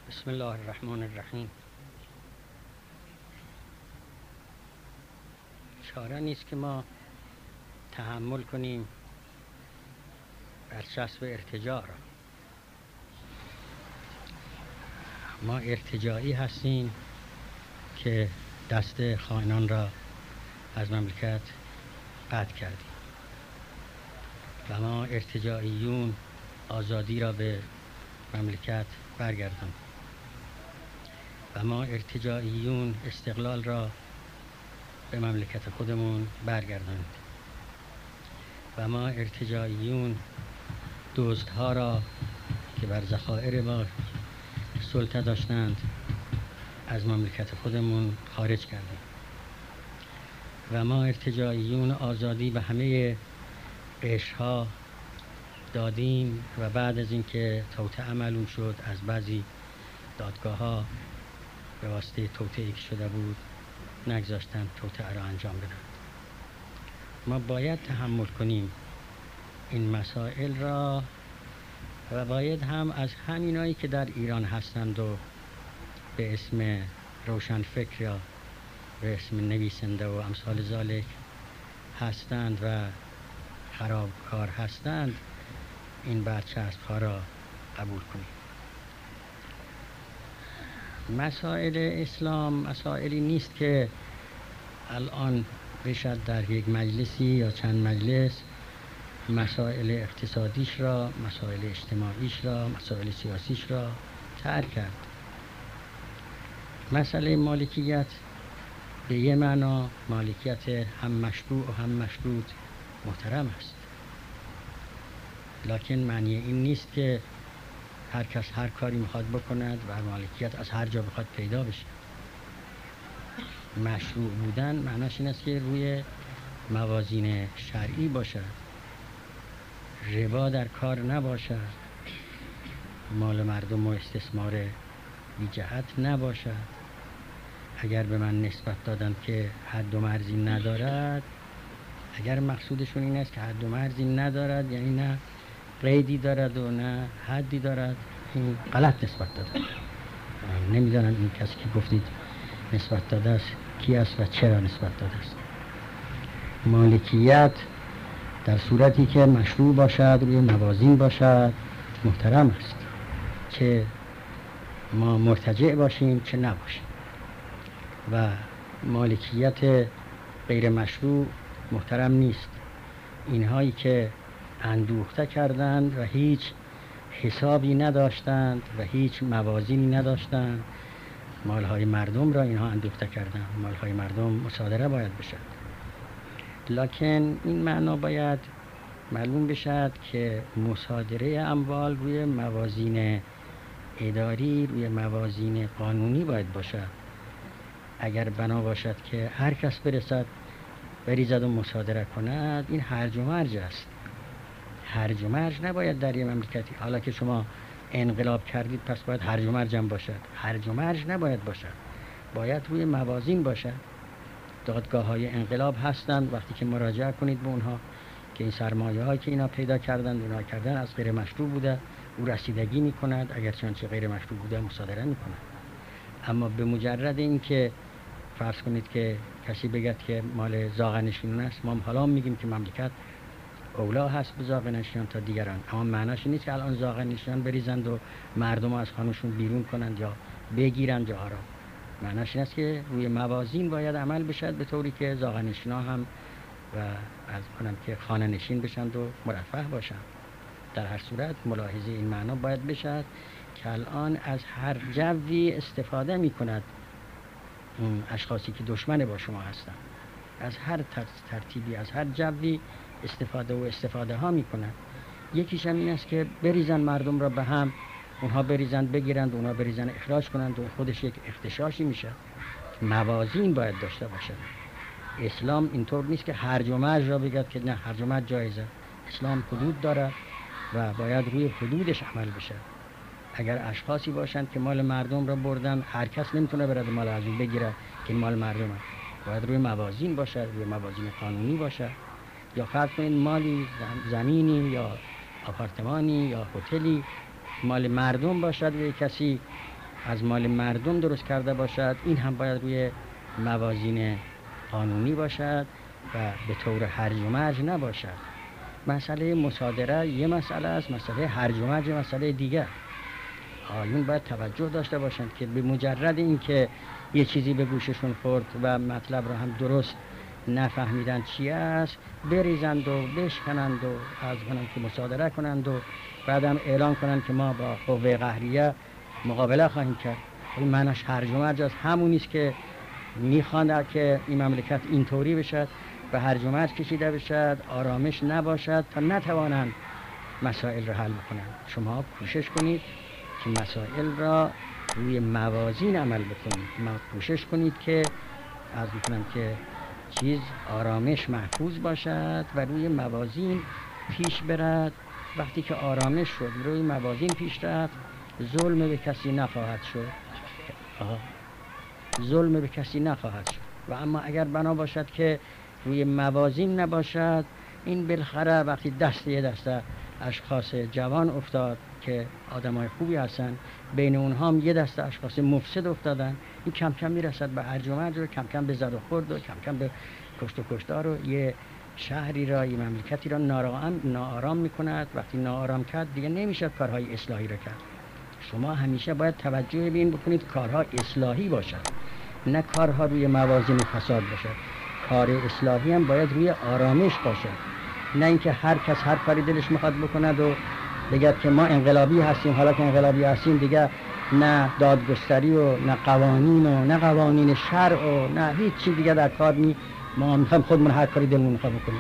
بسم الله الرحمن الرحیم. چاره نیست که ما تحمل کنیم برچسب ارتجاع را. ما ارتجاعی هستیم که دست خائنان را از مملکت قطع کردیم و ما ارتجاعیون آزادی را به مملکت برگرداندیم و ما ارتجاعیون استقلال را به مملکت خودمون برگرداندیم و ما ارتجاعیون دزدها را که بر ذخایر ما سلطه داشتند از مملکت خودمون خارج کردیم و ما ارتجاعیون آزادی به همه قشرها دادیم و بعد از اینکه توطئه معلوم شد از بعضی دادگاه ها به واسطه توطئه‌ای که شده بود نگذاشتند توطئه را انجام بدن. ما باید تحمل کنیم این مسائل را و باید هم از همینایی که در ایران هستند و به اسم روشنفکر یا به اسم نویسنده و امثال ذالک هستند و خرابکار هستند این برچسب ها را قبول کنیم. مسائل اسلام مسائلی نیست که الان بشد در یک مجلسی یا چند مجلس مسائل اقتصادیش را، مسائل اجتماعیش را، مسائل سیاسیش را ترک کرد. مسئله مالکیت به یه معنا مالکیت هم مشروع و هم مشروط محترم است، لکن معنی این نیست که هر کس هر کاری میخواد بکند و مالکیت از هر جا بخواد پیدا بشه. مشروع بودن معناش این است که روی موازین شرعی باشد، ربا در کار نباشد، مال مردم و استثمار بی جهت نباشد. اگر به من نسبت دادن که حد و مرزی ندارد، اگر مقصودشون این است که حد و مرزی ندارد یعنی نه قیدی دارد و نه حدی دارد، این غلط نسبت دادن. نمیدانم این کسی که گفتید نسبت داده است کی است و چرا نسبت داده است. مالکیت در صورتی که مشروع باشد، روی موازین باشد، محترم است، چه ما مرتجع باشیم چه نباشیم. و مالکیت غیر مشروع محترم نیست. اینهایی که اندوخته کردند و هیچ حسابی نداشتند و هیچ موازینی نداشتند، مالهای مردم را اینها اندوخته کردند. مالهای مردم مصادره باید بشد، لکن این معنا باید معلوم بشد که مصادره اموال روی موازین اداری، روی موازین قانونی باید باشد. اگر بنا باشد که هر کس برسد بریزد و مصادره کند، این هرج و مرج است. هرج و مرج نباید در یه مملکتی. حالا که شما انقلاب کردید پس باید هرج و مرج هم باشد. هرج و مرج نباید باشد، باید روی موازین باشد. دادگاه های انقلاب هستند، وقتی که مراجعه کنید به اونها که این سرمایه هایی که اینا پیدا کردند اونا کردن از غیر مشروع بوده، او رسیدگی می کند، اگر چنانچه غیر مشروع بوده مصادره می کند. اما به مجرد این که فرض کنید که کسی بگد که مال زاغنشینان است، ما حالا میگیم که مملکت اولا هست به زاغنشینان تا دیگران، اما معناش نیست که الان زاغنشینان بریزند و مردم از خانه‌شون بیرون کنند یا بگیرند جاها را. معناش این است که روی موازین باید عمل بشد به طوری که زاغنشینان هم و از کنم که خانه نشین بشند و مرفه باشند. در هر صورت ملاحظه این معنا باید بشد که الان از هر جوی استفاده می کند اون اشخاصی که دشمن با شما هستند، از هر ترتیبی از هر جوی استفاده ها می کند. یکیش هم این است که بریزن مردم را به هم، اونها بریزن بگیرند، اونها بریزن اخراج کنند و خودش یک اختشاشی میشه. موازین باید داشته باشد. اسلام اینطور نیست که هرج و مرج را بگد که نه هرج و مرج جایزه. اسلام حدود دارد و باید روی حدودش عمل بشه. اگر اشخاصی باشند که مال مردم را بردن، هر کس نمیتونه برد مال از اون بگیره که این مال مردمه. باید روی موازین باشه، روی موازین قانونی باشه. یا فرض کنید مالی، زمینی یا آپارتمانی یا هتلی مال مردم باشد و کسی از مال مردم درست کرده باشد، این هم باید روی موازین قانونی باشد و به طور هرج و مرج نباشد. مسئله مصادره یه مسئله است، مسئله هرج و مرج مسئله دیگر. آیون باید توجه داشته باشند که به مجرد اینکه یه چیزی به گوششون خورد و مطلب را هم درست نفهمیدن چی است، بریزند و بشکنند و از کنند که مصادره کنند و بعدم اعلان کنند که ما با قوه قهریه مقابله خواهیم کرد. این معنیش هرج و مرج است، همون است که میخواند که این مملکت اینطوری بشد و هرج و مرج کشیده بشد، آرامش نباشد تا نتوانند مسائل را حل بکنند. شما کوشش کنید که مسائل را روی موازین عمل بکنید. ما کوشش کنید که از میکنم که چیز آرامش محفوظ باشد و روی موازین پیش برد. وقتی که آرامش شد روی موازین پیش رفت، ظلم به کسی نخواهد شد. ظلم به کسی نخواهد شد. و اما اگر بنا باشد که روی موازین نباشد، این بالاخره وقتی یه دسته اشخاص جوان افتاد که آدمای خوبی هستن، بین اونها هم یه دسته اشخاص مفسد افتادن، این کم کم میرسد به هرج و مرج و کم کم به زد و خورد و کم کم به کشت و کشتار و یه شهری را، یه مملکتی را ناآرام میکند. وقتی ناآرام کرد دیگه نمیشه کارهای اصلاحی را کرد. شما همیشه باید توجه به این بکنید کارها اصلاحی باشد، نه کارها روی موازین فساد باشد. کار اصلاحی هم باید روی آرامش باشد، نه اینکه هر کس هر کاری دلش میخواد بکند و بگید که ما انقلابی هستیم. حالا که انقلابی هستیم دیگه نه دادگستری و نه قوانین و نه قوانین شرع و نه هیچ چیز دیگه در کار ما میخوایم خودمون هر کاری دلمون میخواد بکنیم.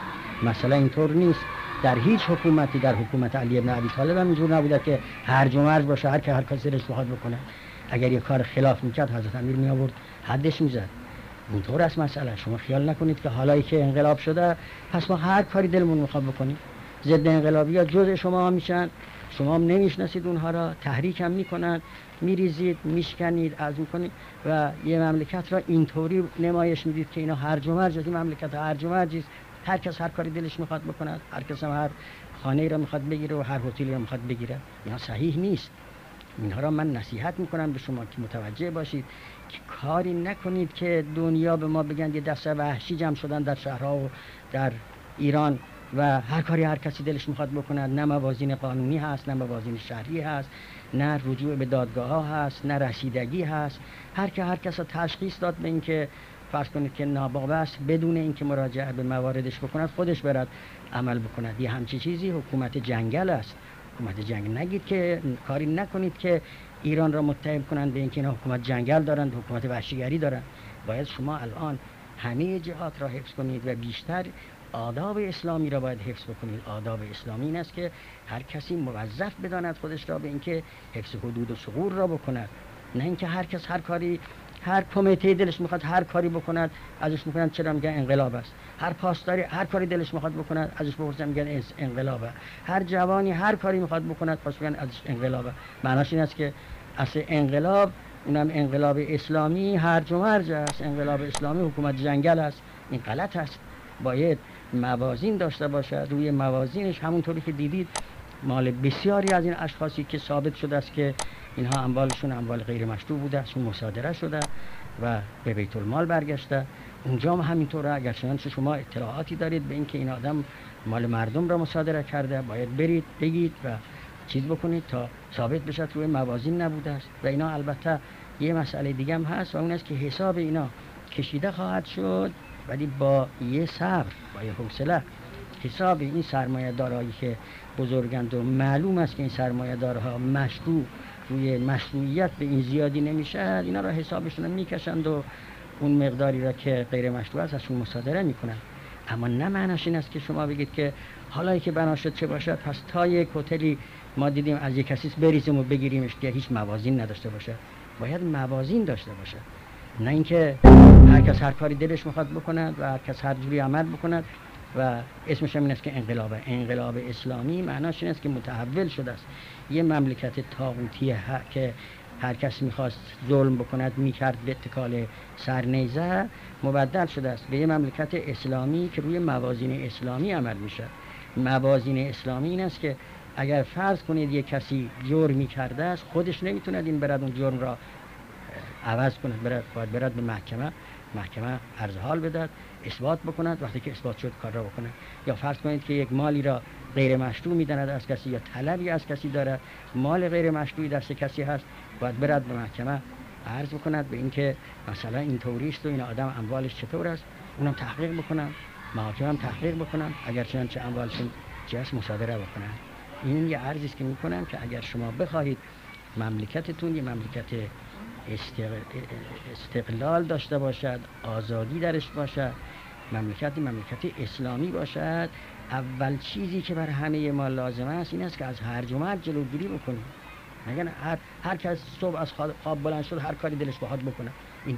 مثلا اینطور نیست. در هیچ حکومتی، در حکومت علی بن ابی طالب هم اینجور نبوده که هرج و مرج باشه، هر کسی دلش بخواد بکنه. اگر یه کار خلاف میکرد حضرت امیر می آورد حدش میزد. اینطور است مسئله. شما خیال نکنید که حالایی که انقلاب شده پس ما هر کاری دلمون میخواد بکنیم. ضد انقلابی ها جزء شما میشن، شما هم نمیشناسید اونها را، تحریک هم میکنن، میریزید، میشکنید، از میکنید و یه مملکت را اینطوری نمایش میدید که اینا هرج و مرج است. این مملکت هرج و مرج است، هر کس هر کاری دلش میخواد بکند، هر کس هم هر خانه‌ای را میخواد بگیره و هر هتلی را میخواد بگیره. اینا صحیح نیست. اینها را من نصیحت میکنم به شما که متوجه باشید که کاری نکنید که دنیا به ما بگن یه دسته وحشی جمع شدن در شهرها و در ایران و هر کاری هر کسی دلش میخواد بکند. نه موازین قانونی هست، نه موازین شهری هست، نه رجوع به دادگاه ها هست، نه رسیدگی هست. هر کس تشخیص داد به این که فرض کنید که ناباب است، بدون اینکه مراجعه به مواردش بکند خودش برد عمل بکند. یه همچی چیزی حکومت جنگل است. حکومت جنگل نگید که کاری نکنید که ایران را متهم کنند به اینکه اینا حکومت جنگل دارند، حکومت وحشیگری دارند. باید شما الان همه جهات را حفظ کنید و بیشتر آداب اسلامی را باید حفظ بکنید. آداب اسلامی این است که هر کسی موظف بداند خودش را به اینکه حفظ حدود و ثغور را بکند، نه اینکه هر کس هر کاری، هر کمیته دلش میخواد هر کاری بکند ازش میکنن چرا میگن انقلاب است. هر پاسداری هر کاری دلش میخواد بکند ازش بپرسن میگن انقلابه. هر جوانی هر کاری میخواد بکند پس میگن ازش انقلابه. معناش این است که اصل انقلاب، اونم انقلاب اسلامی، هرج و مرج است. انقلاب اسلامی حکومت جنگل است. این غلط است. باید موازین داشته باشه. روی موازینش همونطوری که دیدید مال بسیاری از این اشخاصی که ثابت شده است که اینها اموالشون اموال غیر مشروع بوده، چون مصادره شده و به بیت المال برگشته، اونجا هم همینطوره. اگر چنانچه شما اطلاعاتی دارید به اینکه این آدم مال مردم را مصادره کرده، باید برید بگید و چیز بکنید تا ثابت بشه روی موازین نبوده است. و اینا البته یه مسئله دیگه هم هست و اون است که حساب اینا کشیده خواهد شد، ولی با یه صبر، با یه حوصله. حساب این سرمایه دارایی که بزرگند و معلوم است که این سرمایه دارها مشروع، روی مشروعیت به این زیادی نمیشه، اینا را حسابشون رو میکشند و اون مقداری را که غیر مشروع است ازشون مصادره میکنن. اما نه معناش این است که شما بگید که حالا که بنا شد چه باشد پس تا یک هتلی ما دیدیم از یک کسی بریزیم و بگیریمش که هیچ موازین نداشته باشه. باید موازین داشته باشه، نه اینکه هر کس هر کاری دلش میخواد بکند و هر کس هر جوری عمل بکند و اسمش هم این است که انقلابه. انقلاب اسلامی معناش این است که متحول شده است. یه مملکت طاغوتی که هر کس میخواست ظلم بکند میکرد به اتکال سرنیزه، مبدل شده است به یه مملکت اسلامی که روی موازین اسلامی عمل میشه. موازین اسلامی این است که اگر فرض کنید یک کسی جرمی کرده است، خودش نمیتونه این برد اون جرم را عوض کند، باید برد به محکمه عرض حال بدهد، اثبات بکند. وقتی که اثبات شد کار را بکنه. یا فرض کنید که یک مالی را غیر مشروع میداند از کسی، یا طلبی از کسی داره، مال غیر مشروعی دست کسی هست، باید برد به محکمه عرض بکند به اینکه مثلا این طوریست و این آدم اموالش چطور است، اونم تحقیق بکنن، محاکم هم تحقیق بکنن، اگر چنانچه اموالشون چیست مصادره بکنن. این یه عرضی است که میکنم که اگر شما بخواهید مملکتتون یه مملکت استقلال داشته باشد، آزادی درش باشد، مملکت اسلامی باشد، اول چیزی که بر همه ما لازم است این است که از هرج و مرج جلوگیری بکنیم. نگن هر کس صبح از خواب بلند شد هر کاری دلش بخواد بکنه.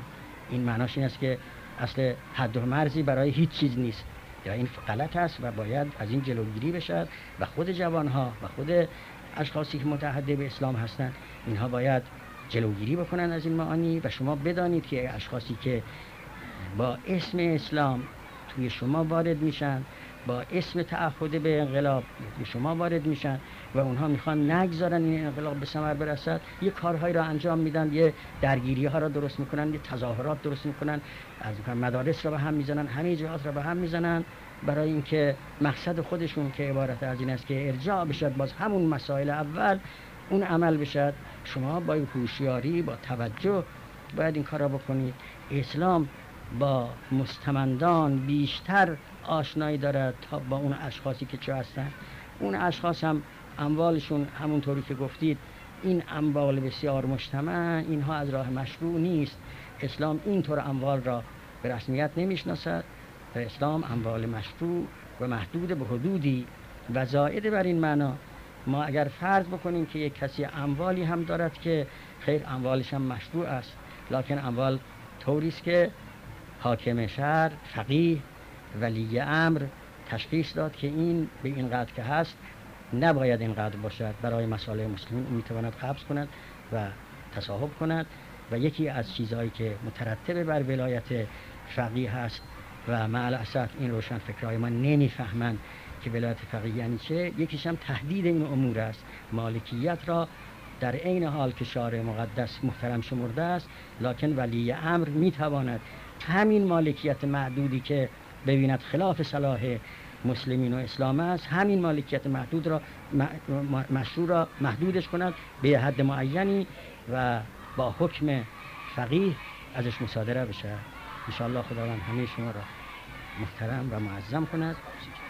این معناش این است که اصل حد و مرزی برای هیچ چیز نیست، یا این غلط است و باید از این جلوگیری بشد و خود جوانها و خود اشخاصی که متحد به اسلام هستند اینها باید جلوگیری بکنن از این معانی. و شما بدانید که اشخاصی که با اسم اسلام توی شما وارد میشن، با اسم تعهد به انقلاب توی شما وارد میشن و اونها میخوان نگذارن این انقلاب به ثمر برسد، یه کارهایی را انجام میدن، یه درگیری ها را درست میکنن، یه تظاهرات درست میکنن، از مدارس را به هم میزنن، همه جهات را به هم میزنن برای اینکه مقصد خودشون که عبارت از این است که ارجاع بشد باز همون مسائل اول اون عمل بشد. شما با هوشیاری، با توجه باید این کار را بکنید. اسلام با مستمندان بیشتر آشنایی دارد تا با اون اشخاصی که چه هستن. اون اشخاص هم اموالشون همونطوری که گفتید این اموال بسیار مجتمع، اینها از راه مشروع نیست. اسلام اینطور اموال را به رسمیت نمیشناسد و اسلام اموال مشروع و محدود به حدودی و زائد بر این معنا ما اگر فرض بکنیم که یک کسی اموالی هم دارد که خیر اموالش هم مشروع است، لکن اموال طوری است که حاکم شهر، فقیه، ولی امر تشخیص داد که این به این قدر که هست نباید اینقدر باشد، برای مصالح مسلمین میتواند قبض کند و تصاحب کند. و یکی از چیزهایی که مترتب بر ولایت فقیه هست و مع الاسف این روشن فکرهای ما نمیفهمند که ولایت فقیه یعنی چه، یکیش هم تهدید این امور است. مالکیت را در عین حال که شارع مقدس محترم شمرده است، لکن ولی امر میتواند همین مالکیت معدودی که ببیند خلاف صلاح مسلمین و اسلام است، همین مالکیت محدود را مشروع را محدودش کند به حد معینی و با حکم فقیه ازش مصادره بشه. ان شاء الله خداوند همه شما را محترم و معظم کند.